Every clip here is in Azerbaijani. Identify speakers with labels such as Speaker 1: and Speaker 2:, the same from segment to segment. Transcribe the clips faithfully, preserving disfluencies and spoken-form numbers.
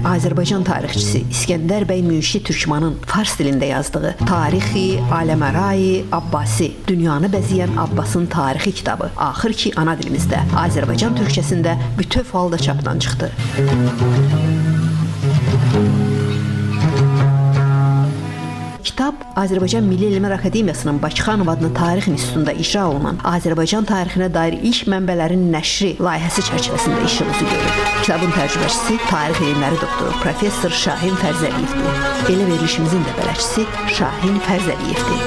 Speaker 1: Azərbaycan tarixçisi İskəndər bəy Münşi Türkmanın fars dilində yazdığı Tarixi Aləmərai Abbasi, dünyanı bəzəyən Abbasın tarixi kitabı axır ki ana dilimizdə, Azərbaycan türkçəsində bütöv halda çapdan çıxdı. Kitab Azərbaycan Milli Elmlər Akademiyasının Bakıxanov adlı Tarix İnstitutunda icra olunan Azərbaycan tarixinə dair ilk mənbələrin nəşri layihəsi çərçivəsində işimizi görür. Kitabın tərcüməçisi tarix elmləri doktoru professor Şahin Fərzəliyevdir. Elə verilişimizin də bələdçisi Şahin Fərzəliyevdir.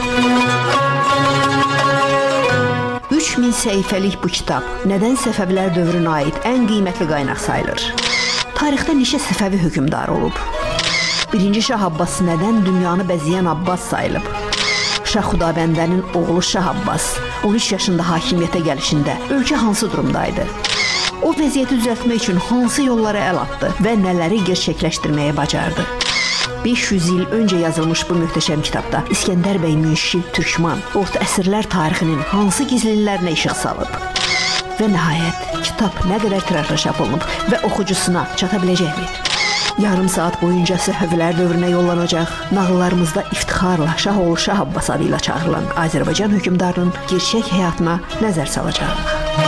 Speaker 1: üç min səhifəlik bu kitab nədən Səfəvilər dövrünə aid ən qiymətli qaynaq sayılır? Tarixdə neçə Səfəvi hökmdar olub? Birinci Şah Abbas nədən dünyanı bəzəyən Abbas sayılıb? Şah Xudabəndənin oğlu Şah Abbas on üç yaşında hakimiyyətə gəlişində ölkə hansı durumdaydı? O vəziyyəti düzəltmək üçün hansı yollara əl atdı və nələri gerçəkləşdirməyə bacardı? beş yüz il öncə yazılmış bu möhtəşəm kitabda İskəndər bəy Münşi Türkman orta əsrlər tarixinin hansı gizlililərinə işıq salıb? Və nəhayət, kitab nə qədər tirajla çap olunub və oxucusuna çata biləcəkmi? Yarım saat boyunca Səfəvilər dövrünə yollanacaq, nağıllarımızda iftixarla Şahoğlu Şah Abbas adıyla çağırılan Azərbaycan hökmdarının gerçək həyatına nəzər salacaq.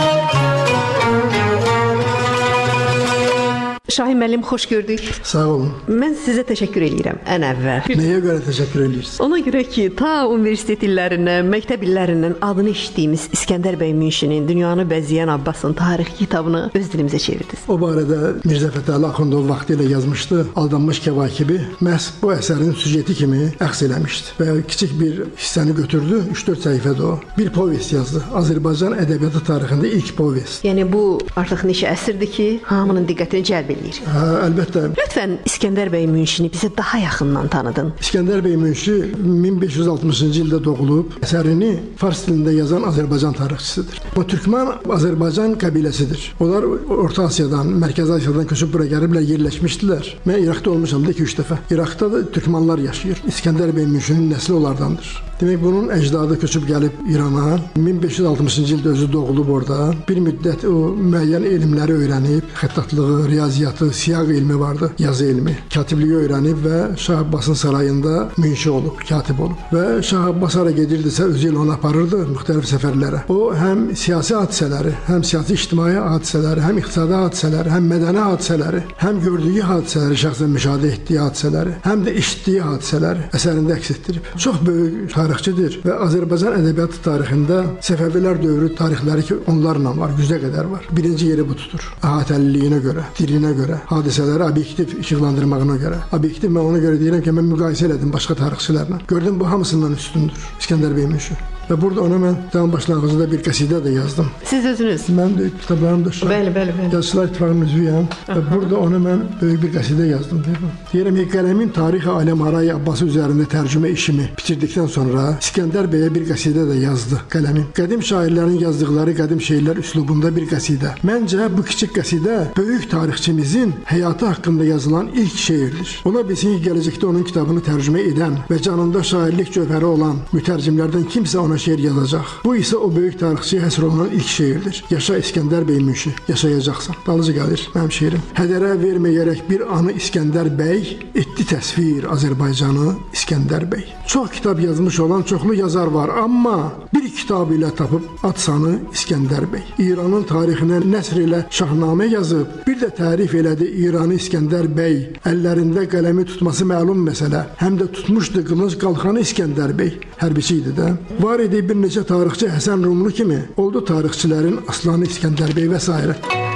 Speaker 1: Şahin müəllim, xoş gördük.
Speaker 2: Sağ olun.
Speaker 1: Mən sizə təşəkkür edirəm ən əvvəl.
Speaker 2: Nəyə görə təşəkkür edirsiniz?
Speaker 1: Ona görə ki, ta universitet illərindən, məktəb illərindən adını eşitdiyimiz İskəndər bəy Münşinin dünyanı bəzəyən Abbasın tarixi kitabını öz dilimizə çevirdiniz.
Speaker 2: O barədə Mirzə Fətəli Axundov vaxtilə yazmışdı. Aldanmış Kəvakibi məhz bu əsərin süjeti kimi əks eləmişdi və kiçik bir hissəni götürdü, üç dörd səhifədə o. Bir povest yazdı. Azərbaycan ədəbiyyatı tarixində ilk povest.
Speaker 1: Yəni bu artıq neçə əsrdir ki, hamının diqqətini cəlb edir.
Speaker 2: Hə, əlbəttə.
Speaker 1: Lütfən İskəndər bəy Münşini bizə daha yaxından tanıdın.
Speaker 2: İskəndər bəy Münşi min beş yüz altmışıncı ildə doğulub, əsərini fars dilində yazan Azərbaycan tarixçisidir. O Türkman Azərbaycan qəbiləsidir. Onlar Orta Asiyadan, Mərkəzi Asiyadan köçüb bura gəliblər, yerləşmişdilər. Mən İraqda olmuşam da iki üç dəfə. İraqda da türkmanlar yaşayır. İskəndər bəy Münşinin nəsli onlardandır. Demək, bunun əcdadı köçüb gəlib İrana. min beş yüz altmışıncı ildə özü doğulub orada. Bir müddət o müəyyən elmləri öyrənib, xəttatlığı, riyaziyyatı, siyaq elmi vardı, yazı elmi. Katibliyi öyrənib və Şah Abbasın sarayında münşi olub, katib olub. Və Şah Abbas hara gedirdisə, özü ilə onu aparırdı müxtəlif səfərlərə. O həm siyasi hadisələri, həm siyasi ictimai hadisələri, həm iqtisadi hadisələri, həm mədəni hadisələri, həm gördüyü hadisələri, şəxsən müşahidə etdiyi hadisələri, həm də eşitdiyi hadisələri əsərində əks etdirib. Çox böyük tarixçidir və Azərbaycan ədəbiyyatı tarixində Səfəvilər dövrü tarixləri ki, onlarla var, yüzə qədər var. Birinci yeri bu tutur. Əhatəliliyinə görə, dilinə görə, hadisələri obyektiv işıqlandırmağına görə. Obyektiv mən ona görə deyirəm ki, mən müqayisə elədim başqa tarixçilərlə. Gördüm, bu hamısından üstündür İskəndər bəy Münşi. Və burada ona mən tam başlanğıcında bir qəsidə də yazdım.
Speaker 1: Siz özünüz?
Speaker 2: Mən də kitablarımda şu.
Speaker 1: Bəli, bəli, bəli.
Speaker 2: Yazıçılar İttifaqının üzvüyəm və burada ona mən böyük bir qəsidə yazdım. Deyirəm ki, qələmin Tarixi Aləmərai Abbası üzərində tərcümə işimi bitirdikdən sonra İskəndər bəyə bir qəsidə də yazdı qələmin. Qədim şairlərin yazdıqları qədim şeirlər üslubunda bir qəsidə. Məncə bu kiçik qəsidə böyük tarixçimizin həyatı haqqında yazılan ilk şeirdir. Ola bilsin ki, gələcəkdə onun kitabını tərcümə edən və canında şairlik cövhəri olan mütərcimlərdən kimsə ona şeir yazacaq. Bu isə o böyük tarixçiyə həsr olunan ilk şeirdir. Yaşa İskəndər bəy Münşi, yaşayacaqsan. Dalıcı gəlir mənim şeirim. Hədərə verməyərək bir anı İskəndər bəy, etdi təsvir Azərbaycanı İskəndər bəy. Çox kitab yazmış olan çoxlu yazar var, amma bir kitab ilə tapıb atsanı İskəndər bəy. İranın tarixinə nəsr ilə şahnamə yazıb, bir də tərif elədi İranı İskəndər bəy. Əllərində qələmi tutması məlum məsələ. Həm də tutmuşdu qılınc qalxanı İskəndər bəy. Hərbiçi idi də. Var idi bir neçə tarixçi Həsən Rumlu kimi, oldu tarixçilərin aslanı İskəndər bəy və s.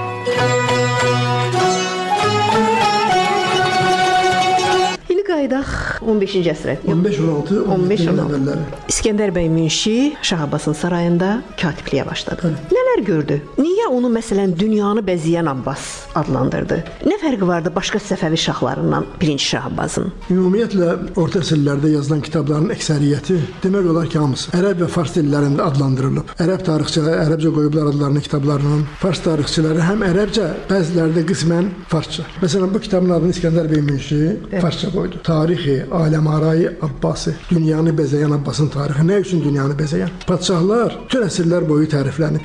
Speaker 1: İndi qayıdaq on beşinci əsrə.
Speaker 2: on beş on altı on beş on altı
Speaker 1: İskəndər bəy Münşi Şah Abbasın sarayında katibliyə başladı. Hı. Nələr gördü? Niyə onu məsələn dünyanı bəzəyən Abbas adlandırdı? Nə fərqi vardı başqa Səfəvi şahlarından birinci Şah Abbasın?
Speaker 2: Ümumiyyətlə orta əsrlərdə yazılan kitabların əksəriyyəti demək olar ki, hamısı ərəb və fars dillərində adlandırılıb. Ərəb tarixçiləri ərəbcə qoyublar adlarını kitablarının. Fars tarixçiləri həm ərəbcə, bəziləri də qismən farsça. Məsələn, bu kitabın adını İskəndər bəy Münşi evet. farsça qoydu. Tarixi Aləmərai Abbasi, dünyanı bəzəyən Abbasın tarixi. Nə üçün dünyanı bəzəyən? Padşahlar bütün əsrlər boyu təriflənib. Bugün də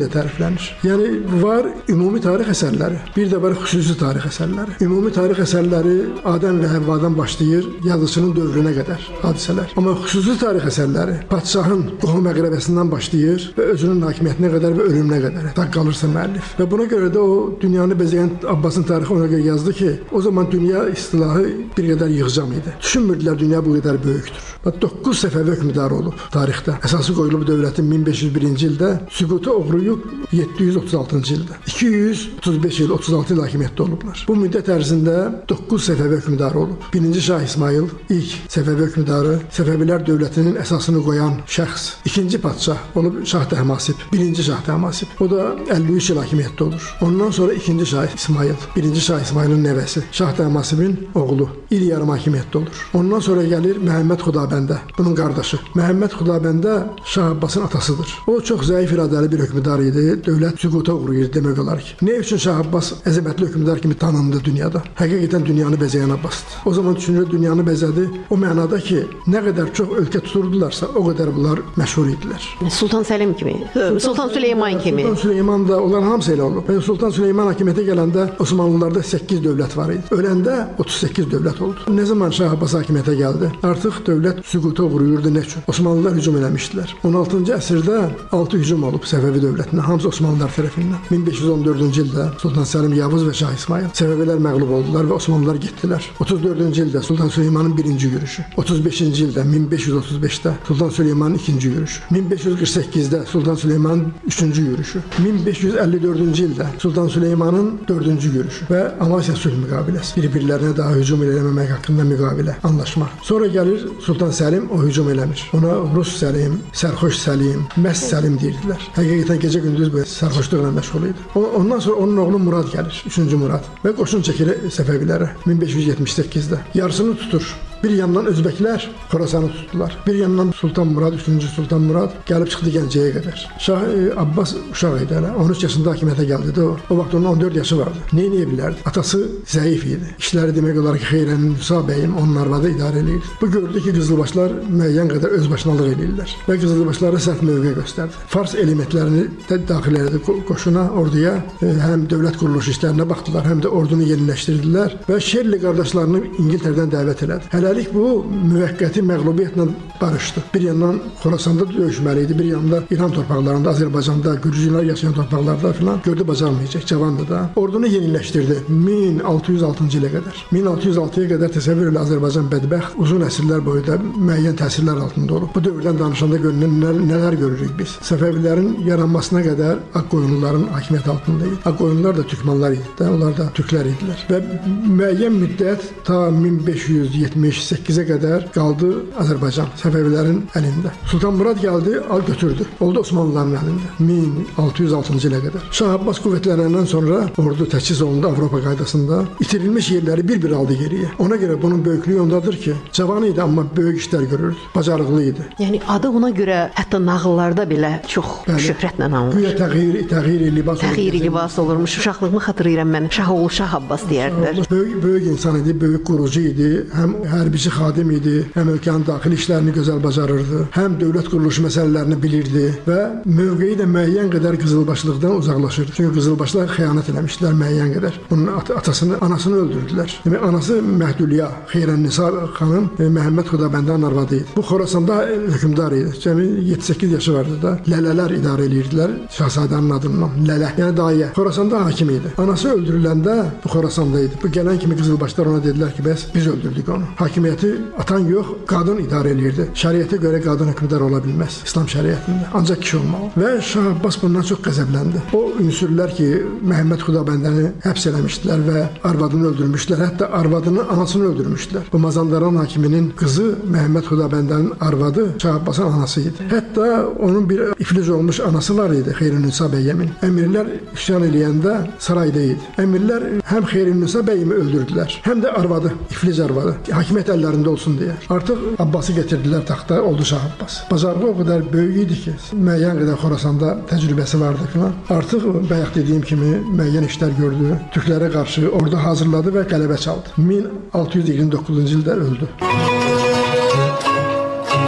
Speaker 2: ilə təriflənir. Yəni var ümumi tarix əsərləri, bir də var xüsusi tarix əsərləri. Ümumi tarix əsərləri Adəm və Həvvadan başlayır, yazıçının dövrünə qədər hadisələr. Amma xüsusi tarix əsərləri padşahın qohum-əqrəbəsindən başlayır və özünün hakimiyyətinə qədər və ölümünə qədər tak qalırsa müəllif. Və buna görə də o dünyanı bəzəyən Abbasın tarixi ona görə yazdı ki, o zaman dünya istilahı bir qədər yığcam idi. Düşünmürdülər dünya bu qədər böyükdür. doqquz Səfəvi hökmdarı olub tarixdə. Əsası qoyulub dövlətin min beş yüz birinci ildə, süquta uğrayıb yeddi yüz otuz altıncı ildə. iki yüz otuz beş il, otuz altı il hakimiyyətdə olublar. Bu müddət ərzində doqquz Səfəvi hökmdarı olub. Birinci Şah İsmayıl ilk Səfəvi hökmdarı, Səfəvilər dövlətinin əsasını qoyan şəxs. İkinci padşah olub Şah Təhmasib, birinci Şah Təhmasib. O da əlli üç il hakimiyyətdə olur. Ondan sonra ikinci Şah İsmayıl, birinci Şah İsmayılın nəvəsi, Şah Təhmasibin oğlu, il yarım hakimiyyətdə olur. Ondan sonra gəlir Məhəmməd Xudabəndə, bunun qardaşı. Məhəmməd Xudabəndə Şah Abbasın atasıdır. O çox zəif iradəli bir hökmdar idi, dövlət süquta uğrayır demək olar ki. Nə üçün Şah Abbas əzəmətli hökmdar kimi tanındı dünyada? Həqiqətən dünyanı bəzəyən Abbasdır. O zaman düşünür dünyanı bəzədi, o mənada ki, nə qədər çox ölkə tuturdularsa, o qədər bunlar məşhur idilər.
Speaker 1: Sultan Səlim kimi, Sultan, Sultan Süleyman kimi.
Speaker 2: Sultan Süleyman da onların hamısı elə olub. Yəni, Sultan Süleyman hakimiyyətə gələndə Osmanlılarda səkkiz dövlət var idi. Öləndə otuz səkkiz dövlət oldu. Nə zaman Şah Abbas hakimiyyətə gəldi? Artıq dövlət süquta uğrayırdı. Nə üçün? Osmanlılar hücum eləmişdilər. on altıncı əsrdə altı hücum olub Səfəvi dövlətinə, hamısı Osmanlılar tərəfindən. min beş yüz on dördüncü ildə Sultan Səlim Yavuz və Şah İsmayıl Səfəvilər məğlub oldular və Osmanlılar getdilər. otuz dördüncü ildə Sultan Süleymanın birinci yürüşü. otuz beşinci ildə min beş yüz otuz beşdə Sultan Süleymanın ikinci yürüşü. min beş yüz qırx səkkizdə Sultan Süleymanın üçüncü yürüşü. min beş yüz əlli dördüncü ildə Sultan Süleymanın dördüncü yürüşü və Amasya sülh müqaviləsi. Bir-birlərinə daha hücum eləməmək haqqında müqavilə, anlaşma. Sonra gəlir Sultan Səlim, o hücum eləmir. Ona Rus Səlim, Sərxoş Səlim, Məst Səlim deyirdilər. Həqiqətən gecə-gündüz bu sərxoşluqla məşğul idi. Ondan sonra onun oğlu Murad gəlir, üçüncü Murad və qoşun çəkir Səfəvilərə min beş yüz yetmiş səkkizdə. Yarısını tutur. Bir yandan Özbəklər Xorasanı tutdular. Bir yandan Sultan Murad, üçüncü Sultan Murad gəlib çıxdı Gəncəyə qədər. Şah e, Abbas uşaq idi hələ. on üç yaşında hakimiyyətə gəldi də o. O vaxt onun on dörd yaşı vardı. Nə edə bilərdi? Atası zəif idi. İşləri demək olar ki, Xeyrənin Musa bəyim onun arvadı idarə edirdi. Bu gördü ki, Qızılbaşlar müəyyən qədər özbaşınalıq eləyirlər və Qızılbaşlara sərt mövqe göstərdi. Fars elementlərini də daxil elədi qoşuna, orduya. E, həm dövlət quruluş işlərinə baxdılar, həm də ordunu yeniləşdirdilər və Şerli qardaşlarını İngiltərədən dəvət elədi. Hələlik bu müvəqqəti məğlubiyyətlə barışdı. Bir yandan Xorasanda döyüşməli idi, bir yandan İran torpaqlarında, Azərbaycanda, Gürcülər yaşayan torpaqlarda filan gördü bacarmayacaq, cavandı da. Ordunu yeniləşdirdi min altı yüz altıncı ilə qədər. min altı yüz altıya qədər təsəvvür elə Azərbaycan bədbəxt, uzun əsrlər boyu da müəyyən təsirlər altında olub. Bu dövrdən danışanda görünən nələr görürük biz? Səfəvilərin yaranmasına qədər Ağqoyunluların hakimiyyət altında idi. Ağqoyunlular da Türkmanlar idi, də, onlar da Türklər idilər. Və müəyyən müddət ta min beş yüz yetmiş səkkizə qədər qaldı Azərbaycan Səfəvilərin əlində. Sultan Murad gəldi, al götürdü. Oldu Osmanlıların əlində. min altı yüz altıncı ilə qədər. Şah Abbas qüvvətlənəndən sonra ordu təchiz olundu Avropa qaydasında. İtirilmiş yerləri bir-bir aldı geriyə. Ona görə bunun böyüklüyü ondadır ki, cavan idi amma böyük işlər görürdü. Bacarıqlı idi.
Speaker 1: Yəni adı ona görə hətta nağıllarda belə çox Bəli. şöhrətlə anılır.
Speaker 2: Güya təğyir, təğyir libas olur.
Speaker 1: Təğyir libas olurmuş. Uşaqlığımı xatırlayıram mən. Şahoğlu Şah Abbas deyərdilər.
Speaker 2: Böyük, böyük insan idi, böyük qurucu idi. Həm hərbiçi xadim idi, həm ölkənin daxili işlərini gözəl bacarırdı, həm dövlət quruluşu məsələlərini bilirdi və mövqeyi də müəyyən qədər qızılbaşlıqdan uzaqlaşırdı. Çünki qızılbaşlar xəyanət eləmişdilər müəyyən qədər. Bunun at atasını, anasını öldürdülər. Demək, anası Məhdülya Xeyrənnisa xanım e, Məhəmməd Xudabəndənin arvadı idi. Bu Xorasanda hökmdar idi. Cəmi yeddi səkkiz yaşı vardı da. Lələlər idarə edirdilər şahzadənin adından. Lələ, yəni dayə. Xorasanda hakim idi. Anası öldürüləndə bu Xorasanda idi. Bu gələn kimi qızılbaşlar ona dedilər ki, bəs biz öldürdük onu. Hakimiyyəti atan yox, qadın idarə edirdi. Şəriətə görə qadın hökmdar ola bilməz İslam şəriətində. Ancaq kişi olmalı. Və Şah Abbas bundan çox qəzəbləndi. O ünsürlər ki, Məhəmməd Xudabəndəni həbs eləmişdilər və arvadını öldürmüşdülər. Hətta arvadını, anasını öldürmüşdülər. Bu Mazandaran hakiminin qızı Məhəmməd Xudabəndənin arvadı Şah Abbasın anası idi. Hətta onun bir iflic olmuş anası var idi, Xeyrənnisa bəyəmin. Əmirlər üsyan eləyəndə sarayda idi. Əmirlər həm Xeyrənnisa bəyimi öldürdülər, həm də arvadı, iflic arvadı. Hakimiyyət əllərində olsun deyə. Artıq Abbası gətirdilər taxta, oldu Şah Abbas. Bacarığı o qədər böyük idi ki, müəyyən qədər Xorasanda təcrübəsi vardı filan. Artıq bayaq dediyim kimi müəyyən işlər gördü. Türklərə qarşı ordu hazırladı və qələbə çaldı. min altı yüz iyirmi doqquzuncu ildə öldü.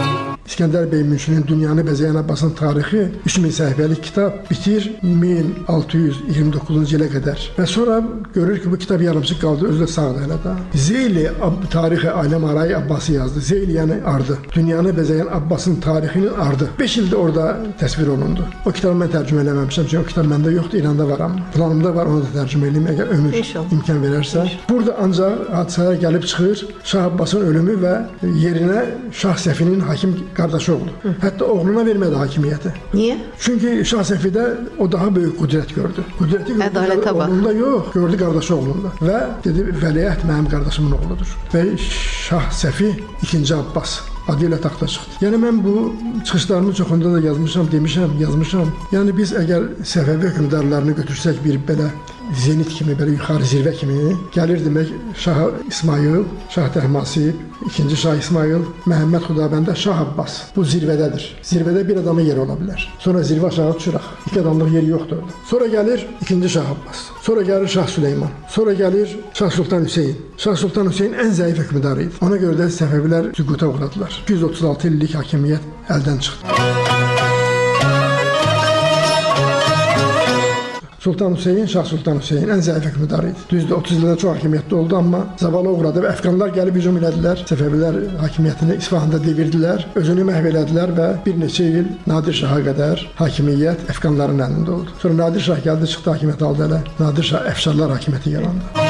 Speaker 2: İskəndər bəy Münşinin Dünyanı Bəzəyən Abbasın tarixi üç min səhifəlik kitab bitir min altı yüz iyirmi doqquzuncu ilə qədər. Və sonra görür ki, bu kitab yarımçıq qaldı, özü də sağdır hələ də. Zeyli tarixi Aləm Arayı Abbası yazdı. Zeyli yəni ardı. Dünyanı Bəzəyən Abbasın tarixinin ardı. beş ildə orada təsvir olundu. O kitabı mən tərcümə eləməmişəm, çünki o kitab məndə yoxdur, İranda var amma. Planımda var, onu da tərcümə eləyim, əgər ömür İnşallah. imkan verərsə. Burada ancaq hadisələr gəlib çıxır. Şah Abbasın ölümü və yerinə Şah Səfinin hakim qardaşı oldu. Hı. Hətta oğluna vermədi hakimiyyəti.
Speaker 1: Niyə?
Speaker 2: Çünki Şah Səfidə o daha böyük qüdrət gördü. Qüdrəti gördü, oğlunda yox, gördü qardaşı oğlunda. Və dedi, vəliəhd mənim qardaşımın oğludur. Və Şah Səfi ikinci Abbas adı ilə taxta çıxdı. Yəni mən bu çıxışlarımın çoxunda da yazmışam, demişəm, yazmışam. Yəni biz əgər Səfəvi hökmdarlarını götürsək bir belə zenit kimi, belə yuxarı zirvə kimi gəlir demək Şah İsmayıl, Şah Təhmasib, ikinci Şah İsmayıl, Məhəmməd Xudabəndə, Şah Abbas. Bu zirvədədir. Zirvədə bir adamın yeri ola bilər. Sonra zirvə aşağı düşürək. İki adamlıq yeri yoxdur orada. Sonra gəlir ikinci Şah Abbas. Sonra gəlir Şah Süleyman. Sonra gəlir Şah Sultan Hüseyin. Şah Sultan Hüseyin ən zəif hökmdarı idi. Ona görə də Səfəvilər süquta uğradılar. iki yüz otuz altı illik hakimiyyət əldən çıxdı. Sultan Hüseyin, Şah Sultan Hüseyin ən zəif hökmdarı idi. Düzdür, otuz ildə çox hakimiyyətli oldu, amma zavala uğradı və Əfqanlar gəlib hücum elədilər. Səfəvilər hakimiyyətini İsfahanda devirdilər, özünü məhv elədilər və bir neçə il Nadir Şaha qədər hakimiyyət Əfqanların əlində oldu. Sonra Nadir Şah gəldi, çıxdı hakimiyyət aldı elə. Nadir Şah Əfşarlar hakimiyyəti yarandı.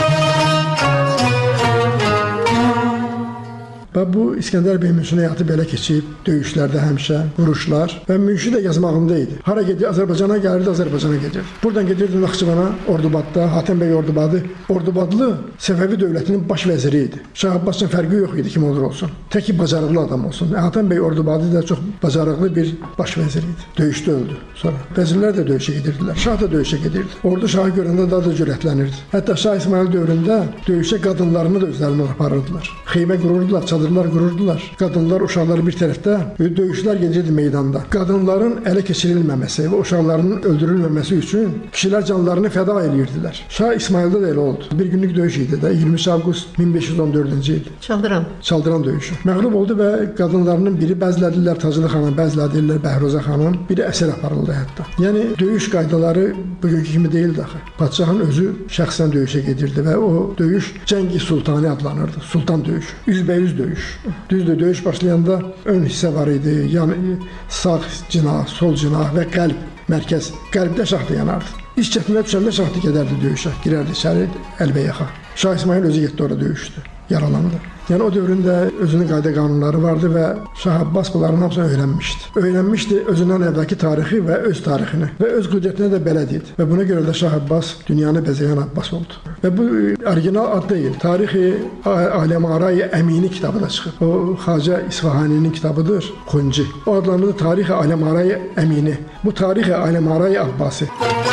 Speaker 2: Və bu İskəndər bəy Münşinin həyatı belə keçib, döyüşlərdə həmişə, vuruşlar və Münşi də yazmağında idi. Hara gedir, Azərbaycana gəlirdi, Azərbaycana gedirdi. Buradan gedirdi Naxçıvana, Ordubadda, Hatəm bəy Ordubadı. Ordubadlı Səfəvi dövlətinin baş vəziri idi. Şah Abbasın fərqi yox idi kim olur olsun. Tək ki, bacarıqlı adam olsun. Hatəm bəy Ordubadı da çox bacarıqlı bir baş vəziri idi. Döyüşdə öldü sonra. Vəzirlər də döyüşə gedirdilər, Şah da döyüşə gedirdi. Ordu Şahı görəndə daha da cürətlənirdi. Hətta Şah İsmayıl dövründə döyüşə qadınlarını da özlərini aparırdılar. Xeymə qururdular, çadırlar qururdular. Qadınlar, uşaqlar bir tərəfdə, döyüşlər gedirdi meydanda. Qadınların ələ keçirilməməsi və uşaqlarının öldürülməməsi üçün kişilər canlarını fəda edirdilər. Şah İsmayılda da elə oldu. Bir günlük döyüş idi də, iyirmi üç avqust min beş yüz on dördüncü il.
Speaker 1: Çaldıran.
Speaker 2: Çaldıran döyüşü. Məğlub oldu və qadınlarının biri bəzlədilər, Taclı xanım, bəzlədilər, Bəhruzə xanım, biri əsir aparıldı hətta. Yəni döyüş qaydaları bugünkü kimi deyildi axı. Padşahın özü şəxsən döyüşə gedirdi və o döyüş Cəngi Sultani adlanırdı. Sultan döyüşü. Üzbəyüz döyüş. Düzdür, döyüş başlayanda ön hissə var idi, yəni sağ cinah, sol cinah və qəlb, mərkəz. Qəlbdə şaxtı yanardı. İş çətinə düşəndə şaxtı gedərdi döyüşə, girərdi içəri, əlbəyaxa. Şah İsmayıl özü getdi orada döyüşdü, yaralandı. Yəni o dövründə özünün qayda qanunları vardı və Şah Abbas bunların hamısını öyrənmişdi. Öyrənmişdi özündən əvvəlki tarixi və öz tarixini və öz qüdrətinə də bələd idi. Və buna görə də Şah Abbas Dünyanı Bəzəyən Abbas oldu. Və bu orijinal ad deyil. Tarixi Aləm Arayı Əmini kitabı da çıxıb. O Xacə İsfahaninin kitabıdır, Xunci. O adlanırdı Tarixi Aləm Arayı Əmini. Bu Tarixi Aləm Arayı Abbasi.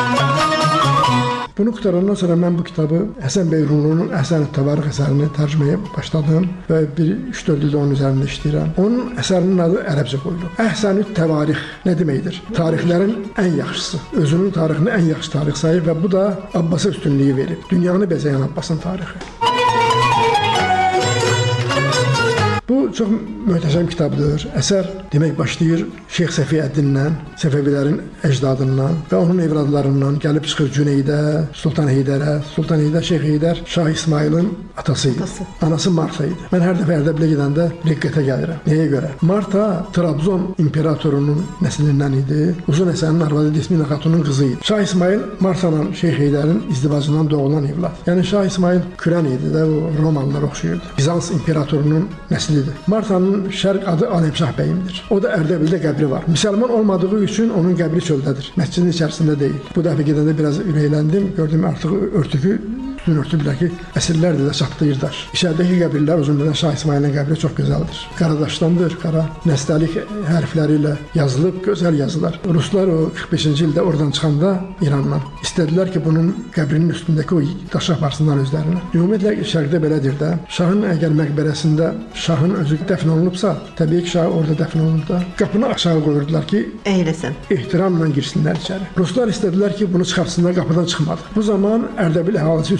Speaker 2: Bunu qutarandan sonra mən bu kitabı Həsən bəy Rumlunun Əhsən-ü Təvarix əsərini tərcüməyə başladım və bir üç dörd ildə onun üzərində işləyirəm. Onun əsərinin adı ərəbcə qoyulub. Əhsən-ü Təvarix nə deməkdir? Tarixlərin ən yaxşısı. Özünün tarixini ən yaxşı tarix sayır və bu da Abbasa üstünlüyü verib. Dünyanı Bəzəyən Abbasın tarixi. Bu çox möhtəşəm kitabdır. Əsər demək başlayır Şeyx Səfiyyəddindən, Səfəvilərin əcdadından və onun evladlarından gəlib çıxır Cüneydə, Sultan Heydərə. Sultan Heydər, Şeyx Heydər Şah İsmayılın atası idi. Atası. Anası Marta idi. Mən hər dəfə Ərdəbilə gedəndə diqqətə gəlirəm. Nəyə görə? Marta Trabzon imperatorunun nəslindən idi. Uzun Həsənin arvadı Desmina Xatunun qızı idi. Şah İsmayıl Martanın Şeyx Heydərin izdivacından doğulan evlad. Yəni Şah İsmayıl Kürən idi də, o Romanlılar oxşuyurdu. Bizans imperatorunun nəsli. Martanın şərq adı Aləmşah bəyimdir. O da Ərdəbildə qəbri var. Müsəlman olmadığı üçün onun qəbri çöldədir. Məscidin içərisində deyil. Bu dəfə gedəndə biraz ürəkləndim. Gördüm artıq örtükü üstün örtüblər ki, əsrlərdir də çatlayırlar. İçəridəki qəbirlər uzunluğundan Şah İsmayılın qəbri çox gözəldir. Qaradaşdandır, qara nəstəlik hərfləri ilə yazılıb, gözəl yazılar. Ruslar o qırx beşinci ildə oradan çıxanda İrandan istədilər ki, bunun qəbrinin üstündəki o daşı aparsınlar özlərinə. Ümumiyyətlə, şərqdə belədir də. Şahın əgər məqbərəsində şahın özü dəfn olunubsa, təbii ki, şah orada dəfn olunub da, qapını aşağı qoyurdular ki, əyləsən, ehtiramla girsinlər içəri. Ruslar istədilər ki, bunu çıxartsınlar, qapıdan çıxmadı. Bu zaman Ərdəbil əhalisi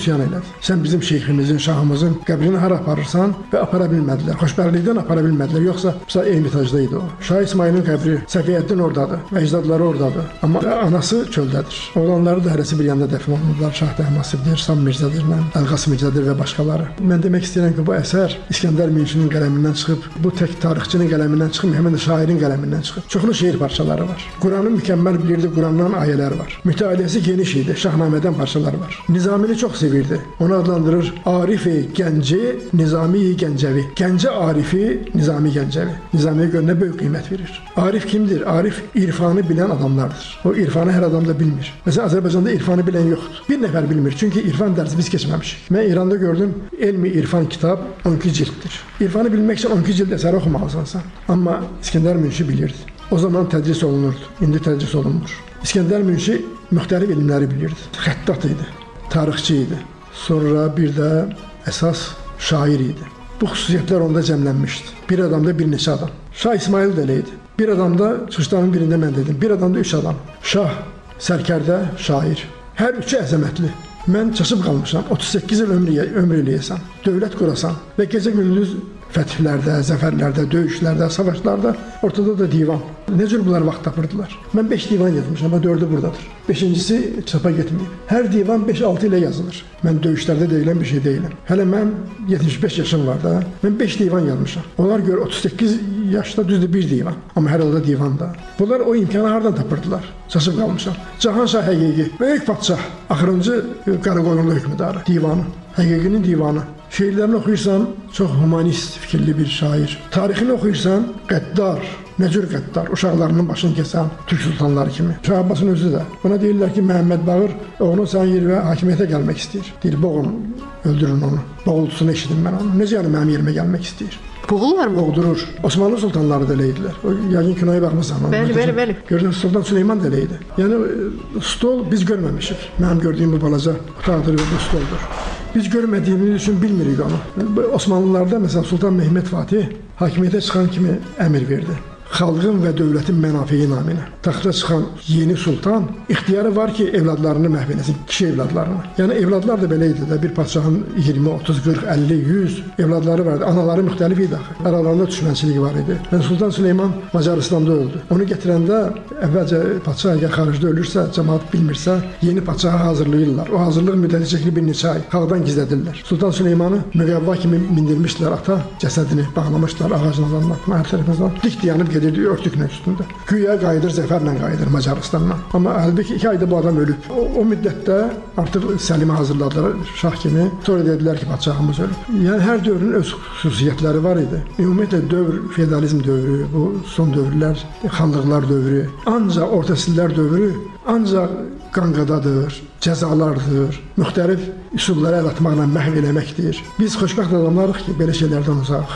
Speaker 2: üsyan elədi. Sən bizim şeyximizin, şahımızın qəbrini hara aparırsan və apara bilmədilər. Xoşbəxtlikdən apara bilmədilər. Yoxsa mesela Ermitacda idi o. Şah İsmailin qəbri, Səfiyyəddin oradadır, əcdadları oradadır. Amma anası çöldədir. Oğlanları da hərəsi bir yanda dəfn olunurlar. Şah Təhmasibdir, Sam Mirzədir, Əlqasım Mirzədir və başqaları. Mən demək istəyirəm ki, bu əsər İskəndər Münşinin qələmindən çıxıb, bu tək tarixçinin qələmindən çıxıb, həmin də şairin qələmindən çıxıb. Çoxlu şeir parçaları var. Quranı mükəmməl bilirdi, Qurandan ayələr var. Mütəaliəsi geniş idi, Şahnamədən parçalar var. Nizamini çox sevirdi. Onu adlandırır Arif-i Gənci, Nizami-i Gəncəvi. Gəncə Arifi, Nizami Gəncəvi. Nizamiyə görə nə böyük qiymət verir. Arif kimdir? Arif irfanı bilən adamlardır. O irfanı hər adam da bilmir. Məsələn, Azərbaycanda irfanı bilən yoxdur. Bir nəfər bilmir, çünki irfan dərsi biz keçməmişik. Mən İranda gördüm, Elmi İrfan kitab on iki cilddir. İrfanı bilmək üçün on iki cild əsəri oxumalısan sən. Amma İskəndər Münşi bilirdi. O zaman tədris olunurdu, indi tədris olunmur. İskəndər Münşi müxtəlif elmləri bilirdi. Xəttat idi, tarixçi idi. Sonra bir də əsas şair idi. Bu xüsusiyyətlər onda cəmlənmişdi. Bir adamda bir neçə adam. Şah İsmail də elə idi. Bir adamda, çıxışların birində mən dedim, bir adamda üç adam. Şah, sərkərdə, şair. Hər üçü əzəmətli. Mən çaşıb qalmışam, otuz səkkiz il ömrü, ömrü eləyəsən, dövlət qurasan və gecə gündüz fətihlərdə, zəfərlərdə, döyüşlərdə, savaşlarda, ortada da divan. Nə cür bunlar vaxt tapırdılar? Mən beş divan yazmışam, amma dördü buradadır. Beşincisi çapa getməyib. Hər divan beş altı ilə yazılır. Mən döyüşlərdə deyilən bir şey deyiləm. Hələ mən yetmiş beş yaşım var da, mən beş divan yazmışam. Onlar görə otuz səkkiz yaşda düzdür bir divan, amma hər halda divan da. Bunlar o imkanı hardan tapırdılar? Çaşıb qalmışam. Cahanşah həqiqi, böyük padşah, axırıncı Qaraqoyunlu hökmdarı, divanı, həqiqinin divanı. Şeirlərini oxuyursan, çox humanist fikirli bir şair. Tarixini oxuyursan, qəddar, nə cür qəddar, uşaqlarının başını kəsən Türk sultanları kimi. Şah Abbasın özü də. Buna deyirlər ki, Məhəmməd Bağır oğlunu sən yer və hakimiyyətə gəlmək istəyir. Deyir, boğun, öldürün onu. Boğultusunu eşidim mən onu. Necə yəni mənim yerimə gəlmək istəyir?
Speaker 1: Boğulurlar mı?
Speaker 2: Boğdurur. Osmanlı sultanları da elə idilər. O yəqin kinoya baxmısan.
Speaker 1: Bəli, bəli, bəli.
Speaker 2: Gördün, Sultan Süleyman da elə idi. Yəni, stol biz görməmişik. Mənim gördüyüm bu balaca otaqdır və bu stoldur. Biz görmədiyimiz üçün bilmirik onu. Osmanlılarda, məsələn, Sultan Mehmet Fatih hakimiyyətə çıxan kimi əmr verdi. Xalqın və dövlətin mənafeyi naminə. Taxta çıxan yeni sultan ixtiyarı var ki, evladlarını məhv eləsin, kişi evladlarını. Yəni, evladlar da belə idi də, bir padşahın iyirmi, otuz, qırx, əlli, yüz evladları vardı. Anaları müxtəlif idi axı. Aralarında düşmənçilik var idi. Yəni, Sultan Süleyman Macaristanda öldü. Onu gətirəndə, əvvəlcə padşah əgər xaricdə ölürsə, cəmaat bilmirsə, yeni padşahı hazırlayırlar. O hazırlıq müddəti çəkili bir neçə ay. Xalqdan gizlədirlər. Sultan Süleymanı müqəvva kimi mindirmişlər ata, cəsədini bağlamışlar ağacın adamına, hər tərəfindən. Dik dayanıb gedirdi örtüklə üstündə. Güya qayıdır, zəfərlə qayıdır Macaristandan. Amma əlbəttə iki ayda bu adam ölüb. O, o müddətdə artıq Səlimi hazırladılar şah kimi. Sonra dedilər ki, padşahımız ölüb. Yəni hər dövrün öz xüsusiyyətləri var idi. Ümumiyyətlə dövr, feodalizm dövrü, bu son dövrlər, xanlıqlar dövrü, ancaq orta əsrlər dövrü, ancaq qanqadadır, cəzalardır, müxtəlif üsullara əl atmaqla məhv eləməkdir. Biz xoşbəxt adamlarıq ki, belə şeylərdən uzaq.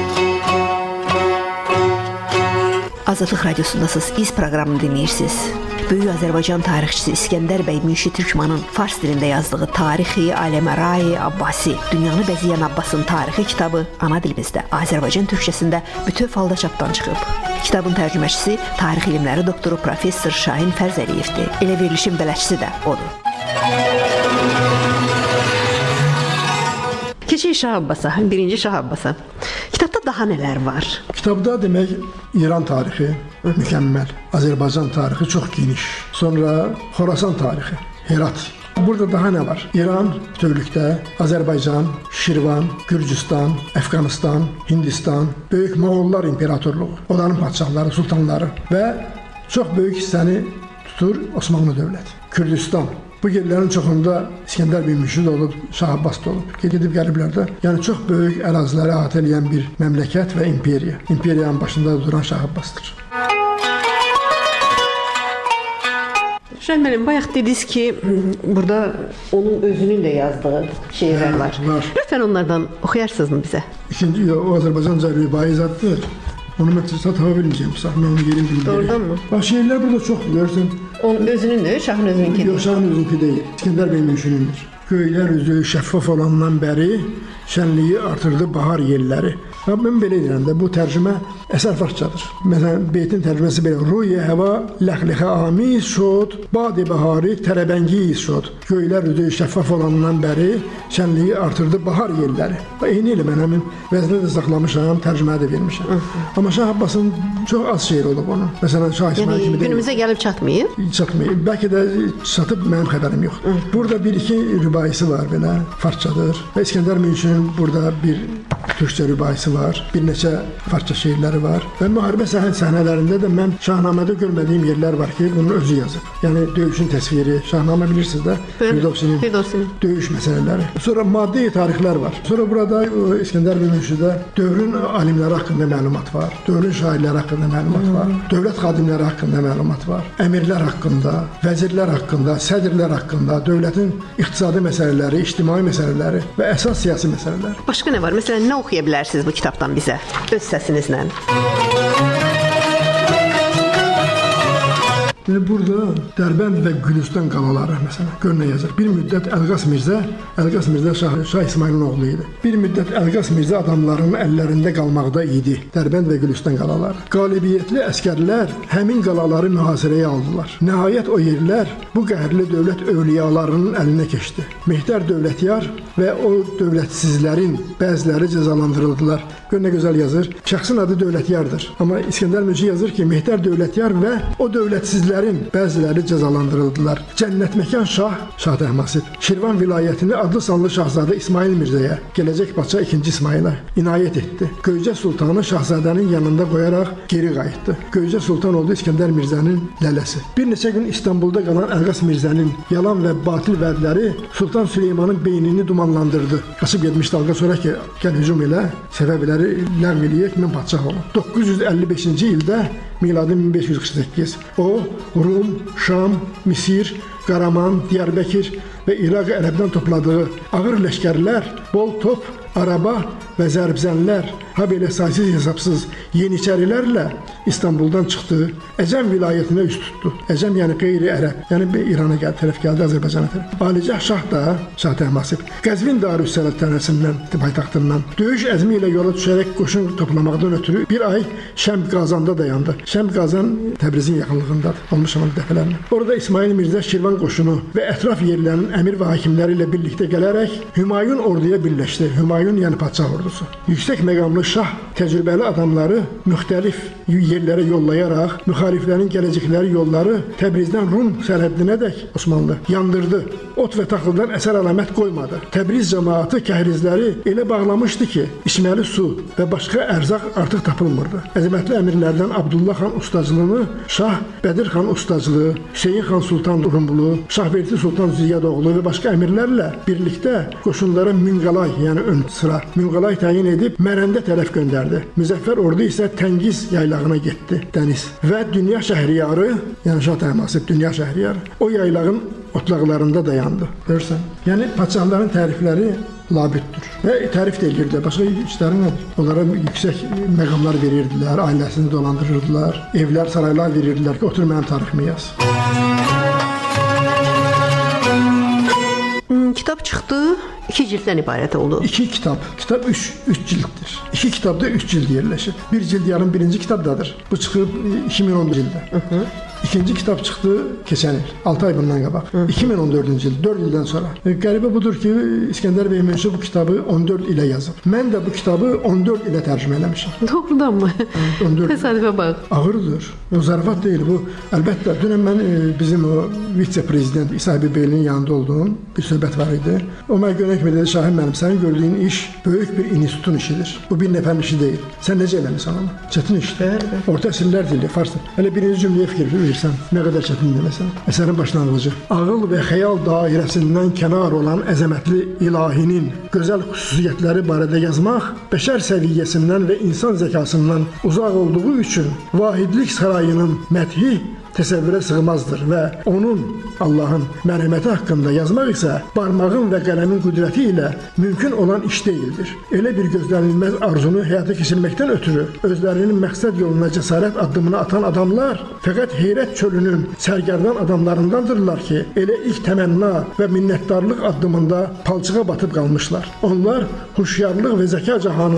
Speaker 1: Azadlıq Radiosundasınız, İz proqramını dinləyirsiniz. Böyük Azərbaycan tarixçisi İskəndər bəy Münşi Türkmanın fars dilində yazdığı Tarixi Aləmərai Abbasi, dünyanı bəzəyən Abbasın tarixi kitabı ana dilimizdə, Azərbaycan türkçəsində bütöv halda çapdan çıxıb. Kitabın tərcüməçisi, tarix elmləri doktoru professor Şahin Fərzəliyevdir. Elə verilişin bələdçisi də odur. Keçək Şah Abbasa, birinci Şah Abbasa. Kitabda daha nələr var?
Speaker 2: Kitabda demək İran tarixi mükəmməl, Azərbaycan tarixi çox geniş. Sonra Xorasan tarixi, Herat. Burada daha nə var? İran bütövlükdə, Azərbaycan, Şirvan, Gürcüstan, Əfqanistan, Hindistan, böyük Moğollar imperatorluğu, onların padşahları, sultanları və çox böyük hissəni tutur Osmanlı dövləti. Kürdistan. Bu yerlərin çoxunda İskəndər bəy Münşi də olub, Şah Abbas da olub. Gedib gəliblərdə. Yəni çox böyük əraziləri əhatə edən bir məmləkət və imperiya. İmperiyanın başında duran Şah Abbasdır.
Speaker 1: Şahin müəllim, bayaq dediniz ki, burada onun özünün də yazdığı şeirlər var.
Speaker 2: Var.
Speaker 1: Lütfən onlardan oxuyarsınızmı bizə?
Speaker 2: İkinci, o Azərbaycanca rübai zaddır. Onu mən tapa bilməyəcəm, mən onu yerim bilməyəcəm.
Speaker 1: Doğrudan mı?
Speaker 2: Bax, şeirlər burada çox, görürsən.
Speaker 1: Onun özünündür, Şahın özününki
Speaker 2: Yox, Şahın özününki deyil. İskəndər bəy Münşinindir. Göylər üzü şəffaf olandan bəri şənliyi artırdı bahar yelləri. Amma mən belə deyirəm də, bu tərcümə əsər farsçadır. Məsələn, beytin tərcüməsi belə: Ruye hava ləxlixə amiz şod, badi bahari tərəbəngiz şod. Göylər üzü şəffaf olandan bəri şənliyi artırdı bahar yelləri. Eyni ilə mən həmin vəzni də saxlamışam, tərcüməyə də vermişəm. Amma Şah Abbasın çox az şeir olub onun. Məsələn, Şah İsmail
Speaker 1: yəni,
Speaker 2: kimi deyil.
Speaker 1: Günümüzə gəlib çatmayıb?
Speaker 2: Çatmayıb. Bəlkə də çatıb, mənim xəbərim yoxdur. Burada bir-iki rübaisi var belə, farsçadır. Və İskəndər Münşinin burada bir türkçə rübaisi var. Bir neçə farsça şeirləri var. Və müharibə səhnə səhnələrində də mən Şahnamədə görmədiyim yerlər var ki, bunun özü yazıb. Yəni döyüşün təsviri, Şahnamə bilirsiniz də, Firdovsinin döyüş məsələləri. Sonra maddi tarixlər var. Sonra burada İskəndər Münşidə dövrün alimləri haqqında məlumat var. Dövrün şairləri haqqında məlumat var. Dövlət xadimləri haqqında məlumat var. Əmirlər haqqında, vəzirlər haqqında, sədrlər haqqında, dövlətin iqtisadi məsələləri, ictimai məsələləri və əsas siyasi məsələlər.
Speaker 1: Başqa nə var? Məsələn, nə oxuya bilərsiniz bu kitabdan bizə? Öz səsinizlə.
Speaker 2: Yəni burada Dərbənd və Gülüstan qalaları məsələn gör nə yazır. Bir müddət Əlqas Mirzə, Əlqas Mirzə Şah, Şah İsmailin oğlu idi. Bir müddət Əlqas Mirzə adamlarının əllərində qalmaqda idi. Dərbənd və Gülüstan qalaları. Qalibiyyətli əsgərlər həmin qalaları mühasirəyə aldılar. Nəhayət o yerlər bu qəhərli dövlət övliyalarının əlinə keçdi. Mehdər Dövlətyar və o dövlətsizlərin bəziləri cəzalandırıldılar. Gör nə gözəl yazır. Şəxsin adı Dövlətyardır. Amma İskəndər Münşi yazır ki, Mehdər Dövlətyar və o dövlətsizlərin bəziləri cəzalandırıldılar. Cənnətməkan Şah, Şah Təhmasib, Şirvan vilayətini adlı sanlı Şahzadə İsmail Mirzəyə, gələcək padşah ikinci İsmailə inayət etdi. Göycə Sultanı Şahzadənin yanında qoyaraq geri qayıtdı. Göycə Sultan oldu İskəndər Mirzənin lələsi. Bir neçə gün İstanbulda qalan Əlqas Mirzənin yalan və batil vədləri Sultan Süleymanın beynini dumanlandırdı. Qaçıb getmişdi Alqa sonra ki, gəl hücum elə, səbəbləri ləğv eləyək, mən padşah olum. doqquz yüz əlli beşinci ildə, miladi min beş yüz qırx səkkiz, o, Rum, Şam, Misir, Qaraman, Diyarbəkir və İraq ərəbdən topladığı ağır ləşkərlər, bol top, araba və zərbzənlər, ha belə saysız hesabsız yeniçərilərlə İstanbuldan çıxdı, Əcəm vilayətinə üst tutdu. Əcəm yəni qeyri-ərəb, yəni İrana gəldi, tərəf gəldi, Azərbaycana tərəf. Alicah Şah da, Şah Təhmasib, Qəzvin Darüssəlatənəsindən, paytaxtından döyüş əzmi ilə yola düşərək qoşun toplamaqdan ötürü bir ay Şəmd Qazanda dayandı. Şəmd Qazan Təbrizin yaxınlığındadır, olmuşam dəfələrlə. Orada İsmail Mirzə Şirvan qoşunu və ətraf yerlərinin əmir və hakimləri ilə birlikdə gələrək Hümayun orduya birləşdi. Hümayun yəni padşah ordusu. Yüksək məqamlı şah təcrübəli adamları müxtəlif yerlərə yollayaraq müxaliflərin gələcəkləri yolları Təbrizdən Rum sərhəddinədək Osmanlı yandırdı. Ot və taxıldan əsər əlamət qoymadı. Təbriz cəmaatı kəhrizləri elə bağlamışdı ki, içməli su və başqa ərzaq artıq tapılmırdı. Əzəmətli əmirlərdən Abdullah xan ustacılığını Şah Bədir xan ustacılığı, Hüseyin xan Sultan Rumlu, Şahverdi Sultan Ziyadoğlu və başqa əmirlərlə birlikdə qoşunlara Münqalay, yəni ön sıra Münqalay təyin edib Mərəndə tərəf göndərdi. Müzəffər ordu isə Təngiz yaylağına getdi, dəniz. Və Dünya Şəhriyarı, yəni Şah Təhmasib Dünya Şəhriyarı, o yaylağın otlaqlarında dayandı. Görürsən? Yəni padşahların tərifləri labüddür. Və tərif də edirdi. Başqa işləri nədir? Onlara yüksək məqamlar verirdilər, ailəsini dolandırırdılar, evlər, saraylar verirdilər ki, otur mənim tariximi yaz.
Speaker 1: Kitab çıxdı, iki cilddən ibarət oldu.
Speaker 2: İki kitab. Kitab üç, üç cilddir. İki kitabda üç cild yerləşir. Bir cild yarım birinci kitabdadır. Bu çıxıb iki min on bir ildə. Hı -hı. İkinci kitab çıxdı keçən il, altı ay bundan qabaq. iki min on dördüncü il, dörd ildən sonra. Qəribə budur ki, İskəndər bəy Münşi bu kitabı on dörd ilə yazıb. Mən də bu kitabı on dörd ilə tərcümə eləmişəm.
Speaker 1: Doğrudan mı? on dörd. Təsadüfə bax.
Speaker 2: Ağırdır. O zarafat deyil bu. Əlbəttə, dünən mən e, bizim o vitse-prezident İsa Bəylinin yanında olduğum bir söhbət var idi. O mənə görək mi dedi, Şahin mənim, sənin gördüyün iş böyük bir institutun işidir. Bu bir nəfərin işi deyil. Sən necə eləmirsən onu? Çətin işdir. Orta əsrlər dili, farsdır. Hələ birinci cümləyə fikir verirsən, nə qədər çətindir məsələn. Əsərin başlanğıcı. Ağıl və xəyal dairəsindən kənar olan əzəmətli ilahinin gözəl xüsusiyyətləri barədə yazmaq bəşər səviyyəsindən və insan zəkasından uzaq olduğu üçün vahidlik sarayının məthi təsəvvürə sığmazdır və onun, Allahın mərhəməti haqqında yazmaq isə barmağın və qələmin qüdrəti ilə mümkün olan iş deyildir. Elə bir gözlənilməz arzunu həyata keçirməkdən ötürü özlərinin məqsəd yoluna cəsarət addımını atan adamlar fəqət heyrət çölünün sərgərdan adamlarındandırlar ki, elə ilk təmənna və minnətdarlıq addımında palçığa batıb qalmışlar. Onlar huşyarlıq və zəka cahanından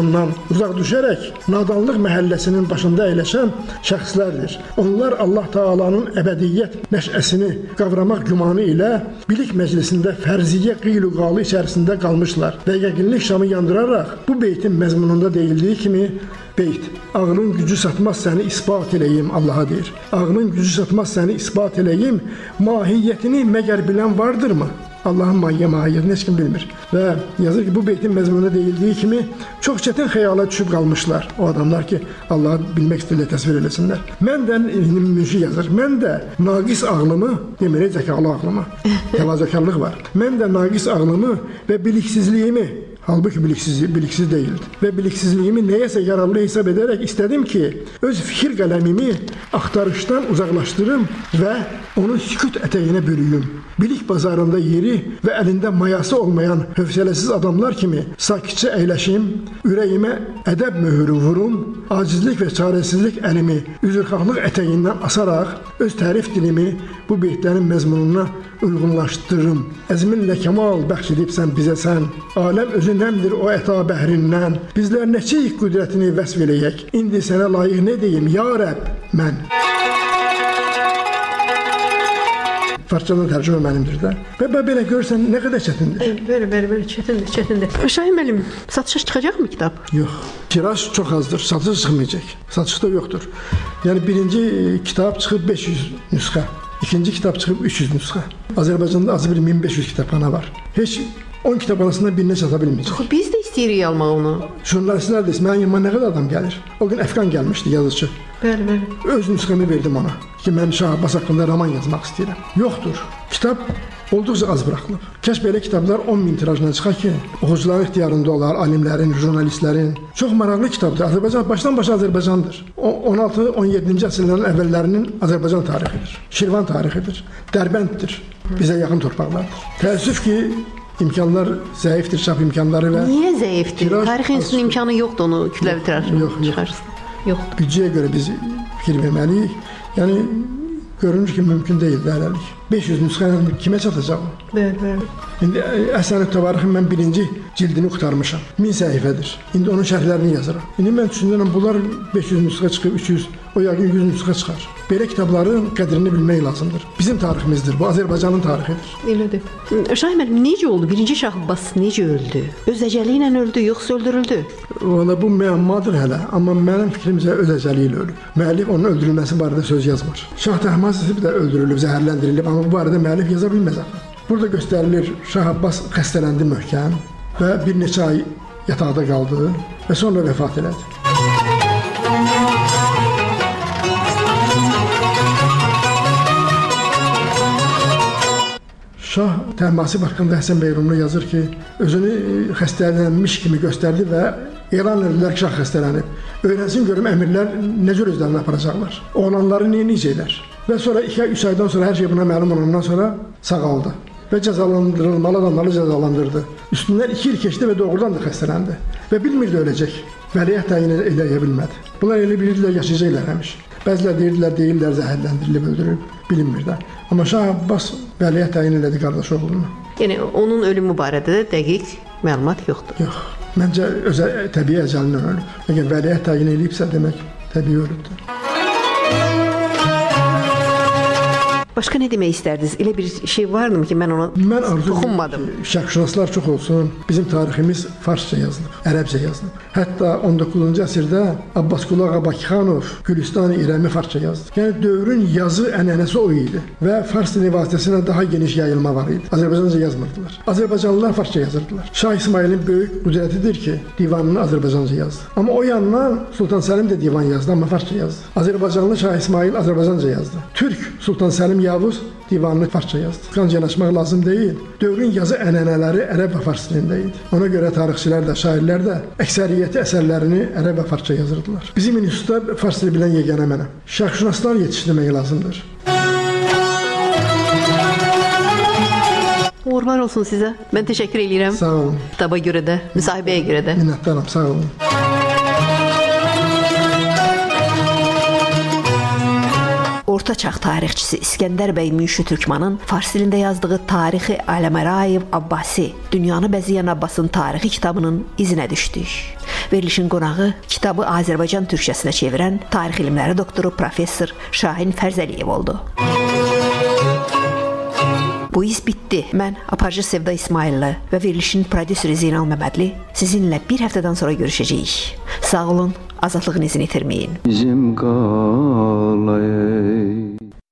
Speaker 2: uzaq düşərək nadanlıq məhəlləsinin başında əyləşən şəxslərdir. Onlar Allah Taalanın əbədiyyət nəşəsini qavramaq gümanı ilə bilik məclisində fərziyyə qeyl-qalı içərisində qalmışlar və yəqinlik şamı yandıraraq bu beytin məzmununda deyildiyi kimi beyt, ağlın gücü satmaz səni isbat eləyim, Allaha deyir. Ağlın gücü satmaz səni isbat eləyim, mahiyyətini məgər bilən vardırmı? Allahın mahiyyə mahiyyətini heç kim bilmir. Və yazır ki, bu beytin məzmununda deyildiyi kimi çox çətin xəyala düşüb qalmışlar. O adamlar ki, Allahı bilmək istəyirlər, təsvir eləsinlər. Mən də, münşi yazır, mən də naqis ağlımı, deməli zəkalı ağlımı, təvazökarlıq var. Mən də naqis ağlımı və biliksizliyimi, halbuki biliksiz, biliksiz deyildi. Və biliksizliyimi nəyəsə yararlı hesab edərək istədim ki, öz fikir qələmimi axtarışdan uzaqlaşdırım və onu sükut ətəyinə bürüyüm. Bilik bazarında yeri və əlində mayası olmayan hövsələsiz adamlar kimi sakitcə əyləşim, ürəyimə ədəb möhürü vurum, acizlik və çarəsizlik əlimi üzrxahlıq ətəyindən asaraq öz tərif dilimi bu beytlərin məzmununa uyğunlaşdırırım. Əzminlə kəmal bəxş edibsən bizə sən, aləm özündəndir o əta bəhrindən, bizlər neçəyik qüdrətini vəsf eləyək, indi sənə layiq nə deyim, ya Rəbb, mən. Farsçadan tərcümə mənimdir də. Və belə görürsən, nə qədər çətindir.
Speaker 1: Belə, belə, belə, çətindir, çətindir. Şahin müəllim, satışa çıxacaq mı kitab?
Speaker 2: Yox, tiraj çox azdır, satışa çıxmayacaq. Satışda yoxdur. Yəni, birinci kitab çıxıb beş yüz nüsxə, ikinci kitab çıxıb üç yüz nüsxə. Azərbaycanda azı bir min beş yüz kitabxana var. Heç on kitabxanasından birinə çata bilməyəcək.
Speaker 1: Biz də istəyirik almaq onu.
Speaker 2: Jurnalistlər də, mənim yanıma nə qədər adam gəlir. O gün Əfqan gəlmişdi, yazıcı.
Speaker 1: Bəli, bəli.
Speaker 2: Öz nüsxəmi verdim ona ki, mən Şah Abbas haqqında roman yazmaq istəyirəm. Yoxdur. Kitab olduqca az buraxılıb. Kəş belə kitablar on min tirajla çıxar ki, oxucuların ixtiyarında olar, alimlərin, jurnalistlərin. Çox maraqlı kitabdır. Azərbaycan başdan başa Azərbaycandır. on altı on yeddinci əsrlərin əvvəllərinin Azərbaycan tarixidir. Şirvan tarixidir. Dərbənddir. Bizə yaxın torpaqlardır. Təəssüf ki, imkanlar zəifdir, çap imkanları və...
Speaker 1: Niyə zəifdir? Tarix institutunun imkanı yoxdur onu kütləvi tirajla çıxarsın. Yoxdur.
Speaker 2: Büdcəyə görə biz fikir verməliyik. Yəni, görünür ki, mümkün deyil hələlik. beş yüz nüsxə kimə çatacaq o?
Speaker 1: Bəli, bəli.
Speaker 2: İndi Əhsən-ı Təvarixin mən birinci cildini qurtarmışam. min səhifədir. İndi onun şərhlərini yazıram. İndi mən düşünürəm, bunlar beş yüz nüsxə çıxıb, üç yüz, o yəqin yüz nüsxə çıxar. Belə kitabların qədrini bilmək lazımdır. Bizim tariximizdir, bu Azərbaycanın tarixidir.
Speaker 1: Elədir. Şahin müəllim, necə oldu? Birinci Şah Abbas necə öldü? Öz əcəli ilə öldü, yoxsa öldürüldü?
Speaker 2: Valla bu müəmmadır hələ, amma mənim fikrimcə öz əcəli ilə ölüb. Müəllif onun öldürülməsi barədə söz yazmır. Şah Təhmasib də öldürülüb, zəhərləndirilib, amma bu barədə müəllif yaza bilməz. Burada göstərilir, Şah Abbas xəstələndi möhkəm və bir neçə ay yataqda qaldı və sonra vəfat elədi. Şah Təhmasib haqqında Həsən bəy Rumlu yazır ki, özünü xəstələnmiş kimi göstərdi və elan edilər ki, Şah xəstələnib. Öyrənsin görüm əmirlər nə cür özlərini aparacaqlar. Oğlanları niyə necələr? Və sonra iki üç aydan sonra hər şey buna məlum olandan sonra sağaldı və cəzalandırılmalı adamları cəzalandırdı. Üstündən iki il keçdi və doğrudan da xəstələndi və bilmirdi öləcək. Vəliyyət təyin eləyə bilmədi. Bunlar elə bilirdilər, yaşayacaqlar həmiş. Bəzilər deyirdilər, deyirlər, zəhərləndirilib, öldürülüb, bilinmir də. Amma Şah Abbas vəliyyət təyin elədi qardaşı oğlunu.
Speaker 1: Yəni, onun ölümü barədə də dəqiq məlumat yoxdur.
Speaker 2: Yox, məncə özə, təbii əcəlindən ölüb. Əgər vəliyyət təyin eləyibsə, demək təbii ölübdür.
Speaker 1: Başqa nə demək istərdiniz? Elə bir şey vardı mı ki, mən ona
Speaker 2: mən arzu
Speaker 1: toxunmadım?
Speaker 2: Şərqşünaslar çox olsun. Bizim tariximiz farsça yazılıb, ərəbcə yazılıb. Hətta on doqquzuncu əsrdə Abbasqulu Ağa Bakıxanov Gülüstan-ı İrəmi farsça yazdı. Yəni dövrün yazı ənənəsi o idi və fars dili vasitəsilə daha geniş yayılma var idi. Azərbaycanca yazmırdılar. Azərbaycanlılar farsça yazırdılar. Şah İsmailin böyük qüdrətidir ki, divanını Azərbaycanca yazdı. Amma o yandan Sultan Səlim də divan yazdı, amma farsça yazdı. Azərbaycanlı Şah İsmail Azərbaycanca yazdı. Türk Sultan Səlim Yavuz divanını farsça yazdı. Qanca yanaşmaq lazım deyil. Dövrün yazı ənənələri ərəb və fars dilində idi. Ona görə tarixçilər də, şairlər də əksəriyyəti əsərlərini ərəb və farsça yazırdılar. Bizim institutda fars dili bilən yeganə mənəm. Şərqşünaslar yetişdirmək lazımdır.
Speaker 1: Uğurlar olsun sizə. Mən təşəkkür edirəm.
Speaker 2: Sağ olun.
Speaker 1: Kitaba görə də, müsahibəyə görə də.
Speaker 2: Minnətdaram, sağ olun.
Speaker 1: Orta Çağ tarixçisi İskəndər bəy Münşi Türkmanın fars dilində yazdığı Tarixi Aləmərayev Abbasi, Dünyanı bəzəyən Abbasın tarixi kitabının izinə düşdük. Verilişin qonağı kitabı Azərbaycan türkçəsinə çevirən tarix elmləri doktoru professor Şahin Fərzəliyev oldu. Bu iz bitdi. Mən aparıcı Sevda İsmailli və verilişin prodüseri Zeynal Məmmədli sizinlə bir həftədən sonra görüşəcəyik. Sağ olun, azadlığın izini itirməyin.
Speaker 3: Bizim qalay